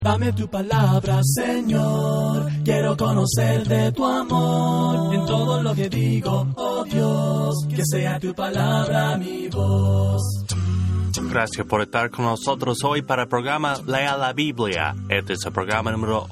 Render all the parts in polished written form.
Dame tu palabra, Señor, quiero conocer de tu amor. En todo lo que digo, oh Dios, que sea tu palabra mi voz. Gracias por estar con nosotros hoy para el programa Lea la Biblia. Este es el programa número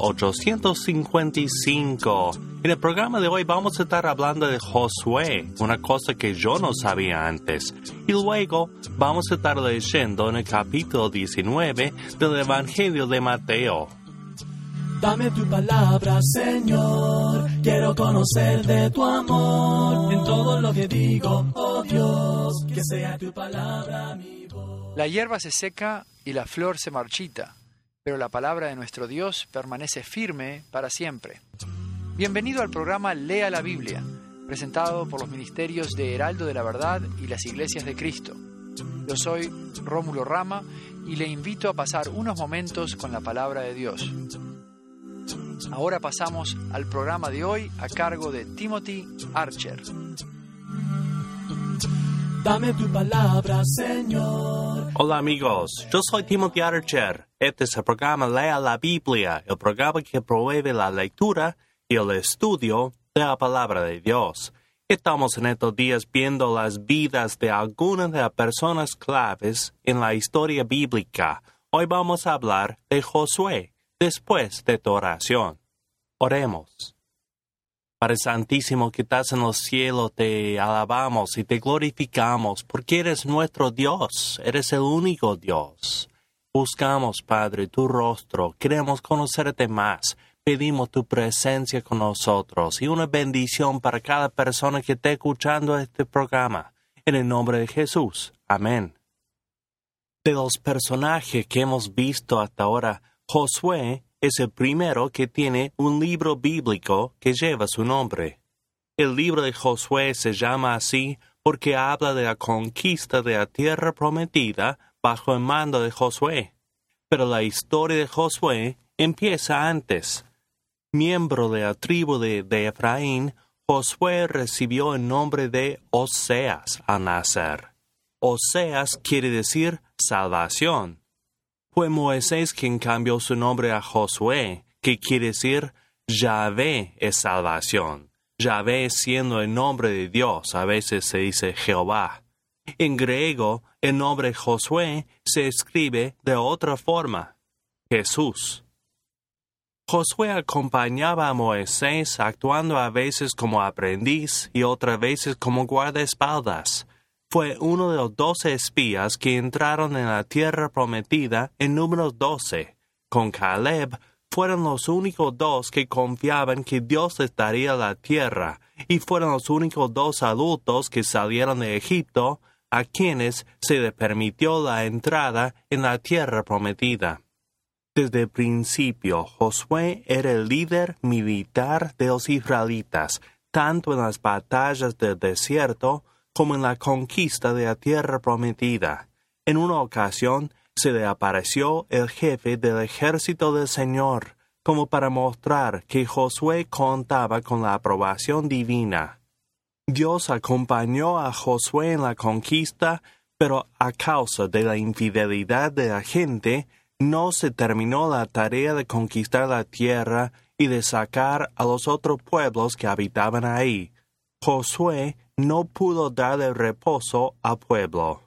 855. En el programa de hoy vamos a estar hablando de Josué, una cosa que yo no sabía antes. Y luego vamos a estar leyendo en el capítulo 19 del Evangelio de Mateo. Dame tu palabra, Señor, quiero conocer de tu amor. En todo lo que digo, oh Dios, que sea tu palabra mi voz. La hierba se seca y la flor se marchita, pero la palabra de nuestro Dios permanece firme para siempre. Bienvenido al programa Lea la Biblia, presentado por los ministerios de Heraldo de la Verdad y las Iglesias de Cristo. Yo soy Rómulo Rama y le invito a pasar unos momentos con la palabra de Dios. Ahora pasamos al programa de hoy a cargo de Timothy Archer. Dame tu palabra, Señor. Hola amigos, yo soy Timothy Archer. Este es el programa Lea la Biblia, el programa que promueve la lectura y el estudio de la palabra de Dios. Estamos en estos días viendo las vidas de algunas de las personas claves en la historia bíblica. Hoy vamos a hablar de Josué, después de tu oración. Oremos. Padre Santísimo que estás en los cielos, te alabamos y te glorificamos porque eres nuestro Dios, eres el único Dios. Buscamos, Padre, tu rostro, queremos conocerte más. Pedimos tu presencia con nosotros y una bendición para cada persona que esté escuchando este programa. En el nombre de Jesús. Amén. De los personajes que hemos visto hasta ahora, Josué es el primero que tiene un libro bíblico que lleva su nombre. El libro de Josué se llama así porque habla de la conquista de la tierra prometida bajo el mando de Josué. Pero la historia de Josué empieza antes. Miembro de la tribu de Efraín, Josué recibió el nombre de Oseas al nacer. Oseas quiere decir salvación. Fue Moisés quien cambió su nombre a Josué, que quiere decir Yahvé es salvación. Yahvé siendo el nombre de Dios, a veces se dice Jehová. En griego, el nombre Josué se escribe de otra forma, Jesús. Josué acompañaba a Moisés actuando a veces como aprendiz y otras veces como guardaespaldas. Fue uno de los 12 espías que entraron en la tierra prometida en Números 12. Con Caleb fueron los únicos 2 que confiaban que Dios les daría la tierra y fueron los únicos 2 adultos que salieron de Egipto a quienes se les permitió la entrada en la tierra prometida. Desde el principio, Josué era el líder militar de los israelitas, tanto en las batallas del desierto como en la conquista de la tierra prometida. En una ocasión, se le apareció el jefe del ejército del Señor, como para mostrar que Josué contaba con la aprobación divina. Dios acompañó a Josué en la conquista, pero a causa de la infidelidad de la gente, no se terminó la tarea de conquistar la tierra y de sacar a los otros pueblos que habitaban ahí. Josué no pudo darle reposo al pueblo.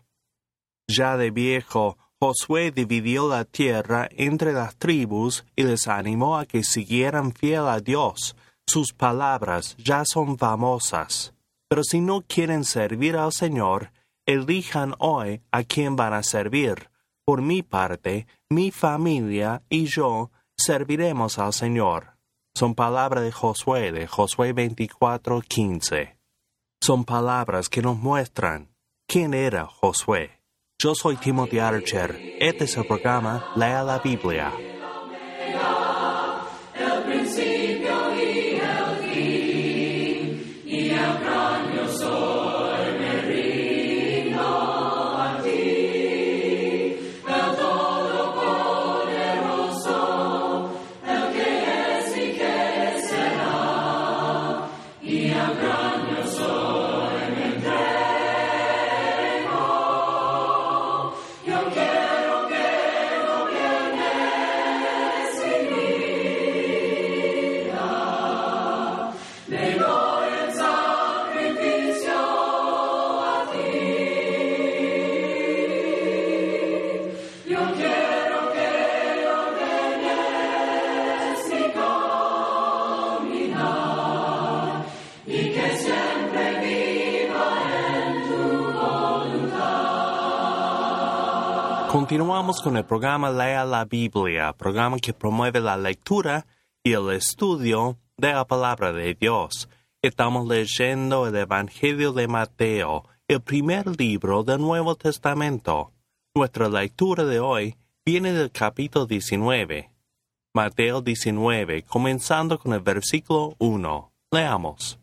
Ya de viejo, Josué dividió la tierra entre las tribus y les animó a que siguieran fiel a Dios. Sus palabras ya son famosas. Pero si no quieren servir al Señor, elijan hoy a quién van a servir. Por mi parte, mi familia y yo serviremos al Señor. Son palabras de Josué 24:15. Son palabras que nos muestran quién era Josué. Yo soy Timothy Archer. Este es el programa Lea la Biblia. El principio y el fin, y el gran yo soy, me rindo a ti. El Todopoderoso, el que es y que será, y el gran yo soy, me entrego. Yo quiero que gobiernes Continuamos con el programa Lea la Biblia, programa que promueve la lectura y el estudio de la palabra de Dios. Estamos leyendo el Evangelio de Mateo, el primer libro del Nuevo Testamento. Nuestra lectura de hoy viene del capítulo 19. Mateo 19, comenzando con el versículo 1. Leamos.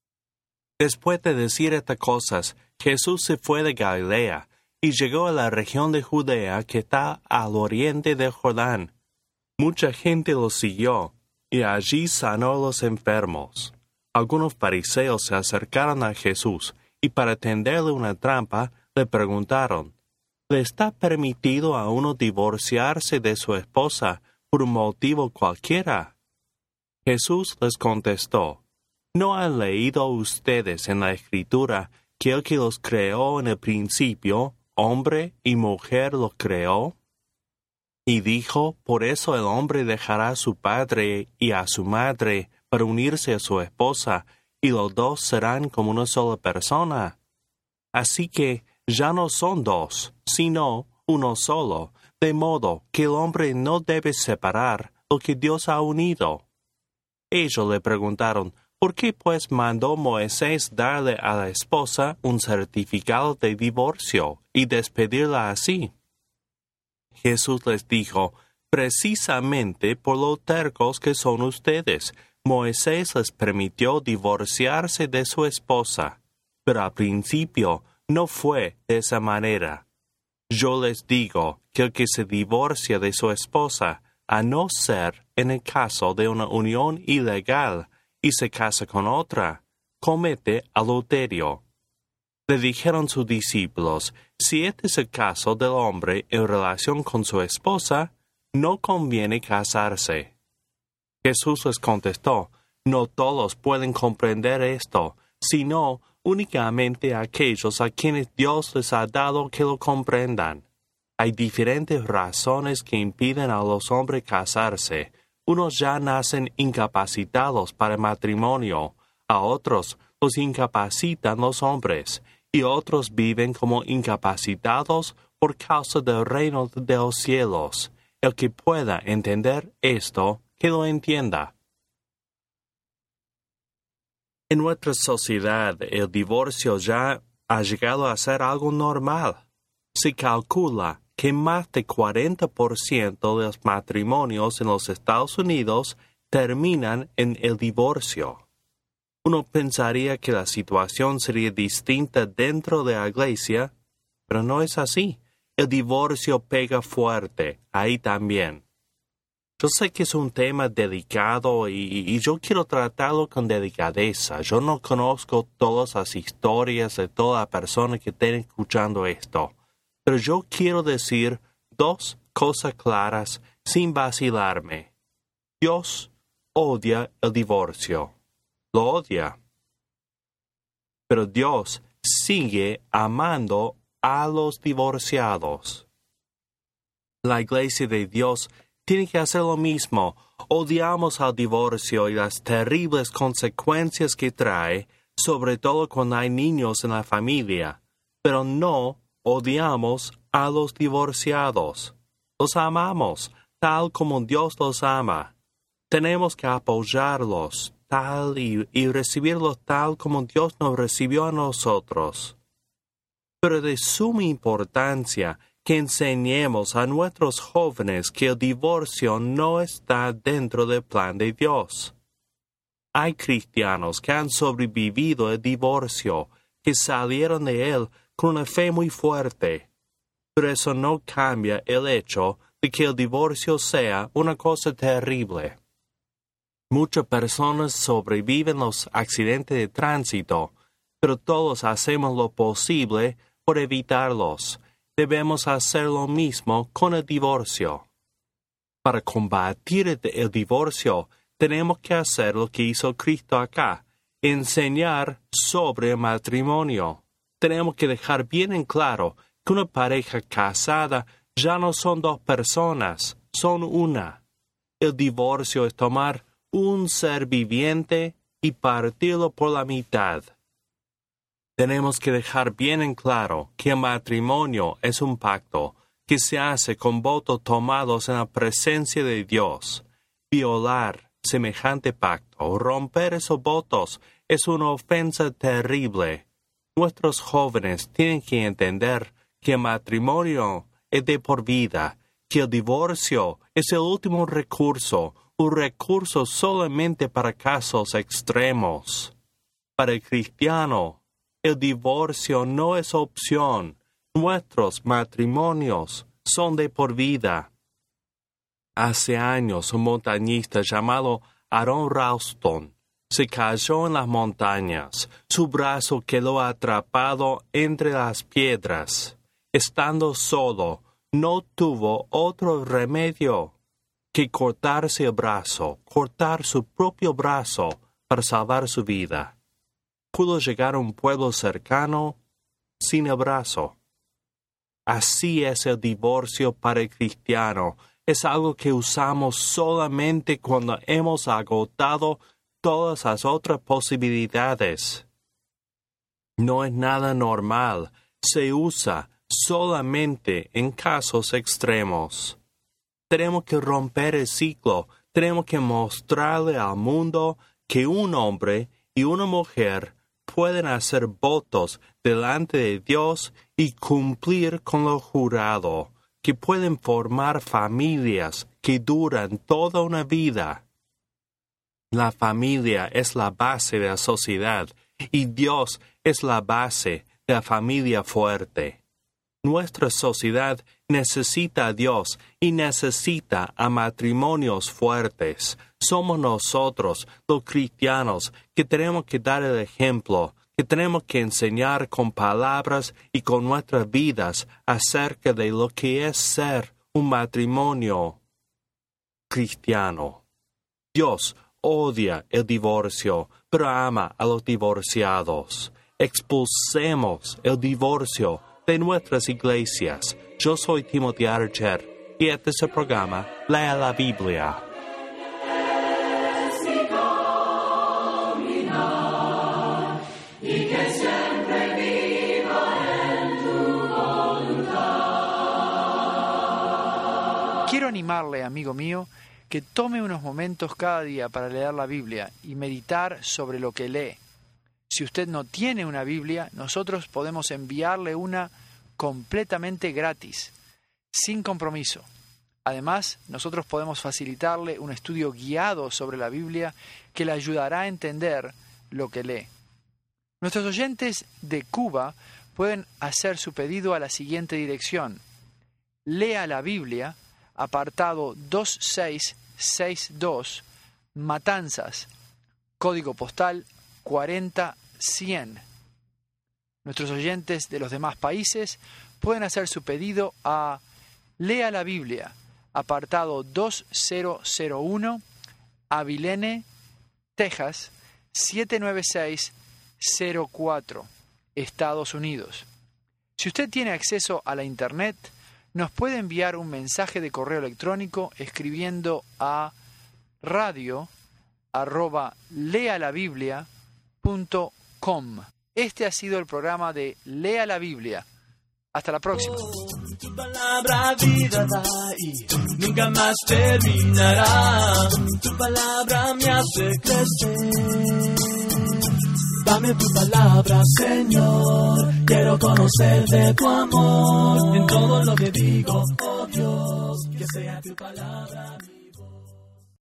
Después de decir estas cosas, Jesús se fue de Galilea y llegó a la región de Judea que está al oriente del Jordán. Mucha gente lo siguió, y allí sanó a los enfermos. Algunos fariseos se acercaron a Jesús, y para tenderle una trampa, le preguntaron, ¿le está permitido a uno divorciarse de su esposa por un motivo cualquiera? Jesús les contestó, ¿no han leído ustedes en la Escritura que el que los creó en el principio, hombre y mujer los creó? Y dijo, por eso el hombre dejará a su padre y a su madre para unirse a su esposa, y los dos serán como una sola persona. Así que ya no son dos, sino uno solo, de modo que el hombre no debe separar lo que Dios ha unido. Ellos le preguntaron, ¿por qué pues mandó Moisés darle a la esposa un certificado de divorcio y despedirla así? Jesús les dijo, precisamente por lo tercos que son ustedes, Moisés les permitió divorciarse de su esposa, pero al principio no fue de esa manera. Yo les digo que el que se divorcia de su esposa, a no ser en el caso de una unión ilegal, y se casa con otra, comete adulterio. Le dijeron sus discípulos, si este es el caso del hombre en relación con su esposa, no conviene casarse. Jesús les contestó, no todos pueden comprender esto, sino únicamente aquellos a quienes Dios les ha dado que lo comprendan. Hay diferentes razones que impiden a los hombres casarse. Unos ya nacen incapacitados para el matrimonio, a otros los incapacitan los hombres, y otros viven como incapacitados por causa del reino de los cielos. El que pueda entender esto, que lo entienda. En nuestra sociedad, el divorcio ya ha llegado a ser algo normal. Se calcula que más de 40% de los matrimonios en los Estados Unidos terminan en el divorcio. Uno pensaría que la situación sería distinta dentro de la iglesia, pero no es así. El divorcio pega fuerte, ahí también. Yo sé que es un tema delicado y yo quiero tratarlo con delicadeza. Yo no conozco todas las historias de toda persona que estén escuchando esto. Pero yo quiero decir dos cosas claras sin vacilarme. Dios odia el divorcio. Lo odia. Pero Dios sigue amando a los divorciados. La iglesia de Dios tiene que hacer lo mismo. Odiamos al divorcio y las terribles consecuencias que trae, sobre todo cuando hay niños en la familia. Pero no odiamos a los divorciados. Los amamos, tal como Dios los ama. Tenemos que apoyarlos, tal y recibirlos tal como Dios nos recibió a nosotros. Pero de suma importancia que enseñemos a nuestros jóvenes que el divorcio no está dentro del plan de Dios. Hay cristianos que han sobrevivido el divorcio, que salieron de él con una fe muy fuerte, pero eso no cambia el hecho de que el divorcio sea una cosa terrible. Muchas personas sobreviven los accidentes de tránsito, pero todos hacemos lo posible por evitarlos. Debemos hacer lo mismo con el divorcio. Para combatir el divorcio, tenemos que hacer lo que hizo Cristo acá, enseñar sobre el matrimonio. Tenemos que dejar bien en claro que una pareja casada ya no son dos personas, son una. El divorcio es tomar un ser viviente y partirlo por la mitad. Tenemos que dejar bien en claro que el matrimonio es un pacto, que se hace con votos tomados en la presencia de Dios. Violar semejante pacto o romper esos votos es una ofensa terrible. Nuestros jóvenes tienen que entender que el matrimonio es de por vida, que el divorcio es el último recurso, un recurso solamente para casos extremos. Para el cristiano, el divorcio no es opción. Nuestros matrimonios son de por vida. Hace años, un montañista llamado Aaron Ralston se cayó en las montañas. Su brazo quedó atrapado entre las piedras. Estando solo, no tuvo otro remedio que cortarse el brazo, cortar su propio brazo para salvar su vida. Pudo llegar a un pueblo cercano sin el brazo. Así es el divorcio para el cristiano. Es algo que usamos solamente cuando hemos agotado todas las otras posibilidades. No es nada normal. Se usa solamente en casos extremos. Tenemos que romper el ciclo. Tenemos que mostrarle al mundo que un hombre y una mujer pueden hacer votos delante de Dios y cumplir con lo jurado, que pueden formar familias que duran toda una vida. La familia es la base de la sociedad y Dios es la base de la familia fuerte. Nuestra sociedad necesita a Dios y necesita a matrimonios fuertes. Somos nosotros, los cristianos, que tenemos que dar el ejemplo, que tenemos que enseñar con palabras y con nuestras vidas acerca de lo que es ser un matrimonio cristiano. Dios odia el divorcio, pero ama a los divorciados. Expulsemos el divorcio de nuestras iglesias. Yo soy Timothy Archer y este es el programa Lea la Biblia. Quiero animarle, amigo mío, que tome unos momentos cada día para leer la Biblia y meditar sobre lo que lee. Si usted no tiene una Biblia, nosotros podemos enviarle una completamente gratis, sin compromiso. Además, nosotros podemos facilitarle un estudio guiado sobre la Biblia que le ayudará a entender lo que lee. Nuestros oyentes de Cuba pueden hacer su pedido a la siguiente dirección: Lea la Biblia, apartado 2662, Matanzas, código postal 40100. Nuestros oyentes de los demás países pueden hacer su pedido a Lea la Biblia, apartado 2001, Abilene, Texas, 79604, Estados Unidos. Si usted tiene acceso a la Internet, nos puede enviar un mensaje de correo electrónico escribiendo a radio@lealabiblia.com. Este ha sido el programa de Lea la Biblia. Hasta la próxima. Tu palabra vida da y nunca más terminará. Tu palabra me hace crecer. Dame tu palabra, Señor. Quiero conocer de tu amor. En todo lo que digo, oh Dios, que sea tu palabra.